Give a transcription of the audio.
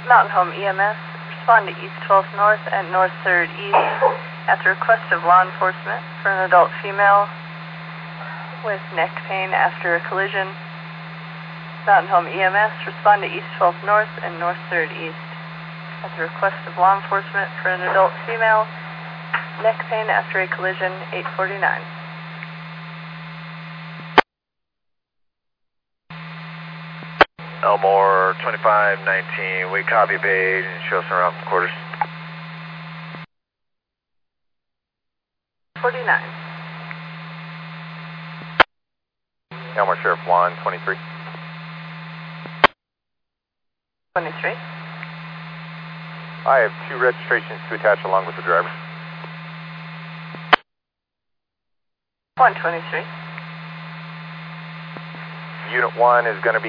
Mountain Home EMS, respond to East 12th North and North 3rd East at the request of law enforcement for an adult female with neck pain after a collision. Mountain Home EMS, respond to East 12th North and North 3rd East at the request of law enforcement for an adult female, neck pain after a collision, 849. Elmore 2519, we copy Bay and show us around quarters. 49. Elmore Sheriff 123. 23. I have 2 registrations to attach along with the driver. 123. Unit 1 is going to be